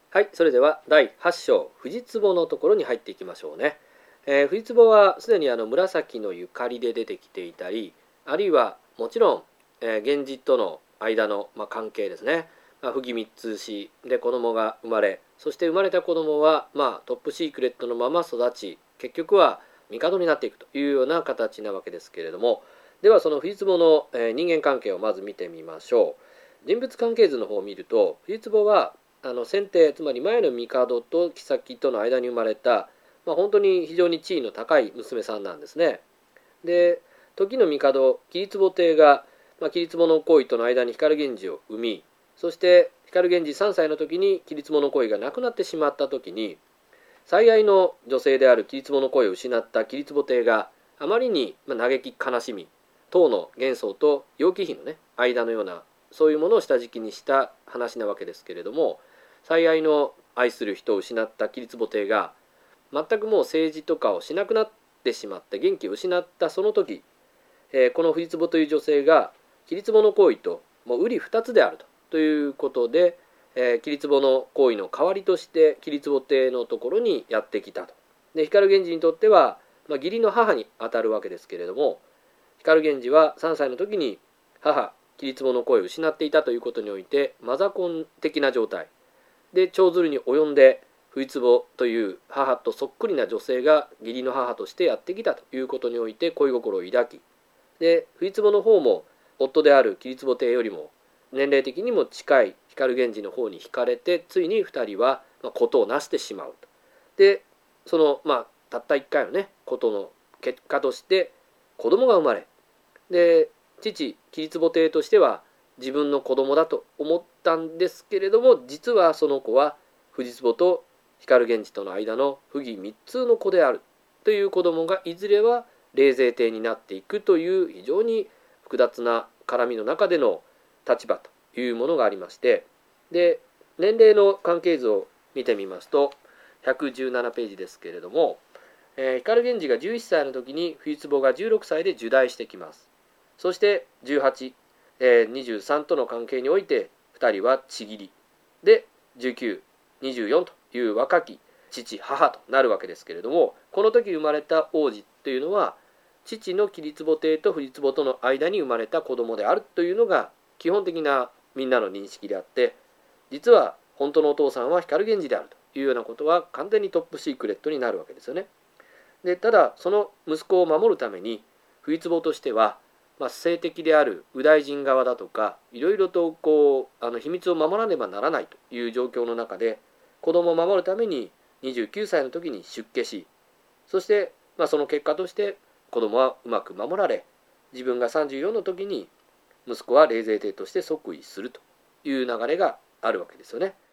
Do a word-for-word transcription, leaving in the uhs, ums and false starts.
はい、それではだいはち章藤壺のところに入っていきましょうね。えー、藤壺はすでにあの紫のゆかりで出てきていたり、あるいはもちろん、えー、源氏との間の、まあ、関係ですね。まあ、不義密通しで子供が生まれ、そして生まれた子供は、まあ、トップシークレットのまま育ち、結局は帝になっていくというような形なわけですけれども、ではその藤壺の、えー、人間関係をまず見てみましょう。人物関係図の方を見ると、藤壺はあの先手、つまり前の帝と后との間に生まれた、まあ、本当に非常に地位の高い娘さんなんですね。で、時の帝桐壺帝が、まあ、桐壺の皇位との間に光源氏を生み、そして光源氏さんさいの時に桐壺の皇位がなくなってしまった時に、最愛の女性である桐壺の皇位を失った桐壺帝があまりに嘆き悲しみ、唐の玄宗と楊貴妃のね間のようなそういうものを下敷きにした話なわけですけれども、最愛の愛する人を失った桐壺帝が全くもう政治とかをしなくなってしまって元気を失ったその時、えー、この藤壺という女性が桐壺の皇位ともう瓜二つであるとということで、えー、桐壺の皇位の代わりとして桐壺帝のところにやってきたと。で光源氏にとっては、まあ、義理の母にあたるわけですけれども、光源氏はさんさいの時に母桐壺の皇位を失っていたということにおいてマザコン的な状態で長鶴に及んで藤壺という母とそっくりな女性が義理の母としてやってきたということにおいて恋心を抱き、で藤壺の方も夫である桐壺帝よりも年齢的にも近い光源氏の方に惹かれて、ついにふたりは事をなしてしまうと。でそのまあたったいっかいのねことの結果として子供が生まれ、で父桐壺帝としては自分の子供だと思ったんですけれども、実はその子は藤壺と光源氏との間の不義密通の子であるという子供がいずれは冷泉帝になっていくという非常に複雑な絡みの中での立場というものがありまして、で年齢の関係図を見てみますとひゃくじゅうななページですけれども、えー、光源氏がじゅういっさいの時に藤壺がじゅうろくさいで入内してきます。そしてじゅうはち、えー、にじゅうさんとの関係においてふたりはちぎりでじゅうきゅう、にじゅうよんという若き父母となるわけですけれども、この時生まれた王子というのは父の桐壺帝と藤壺との間に生まれた子供であるというのが基本的なみんなの認識であって、実は本当のお父さんは光源氏であるというようなことは完全にトップシークレットになるわけですよね。でただその息子を守るために藤壺としては、まあ、性的である右大臣側だとかいろいろとこうあの秘密を守らねばならないという状況の中で、子供を守るためににじゅうきゅうさいの時に出家し、そして、まあ、その結果として子供はうまく守られ、自分がさんじゅうよんの時に息子は冷泉帝として即位するという流れがあるわけですよね。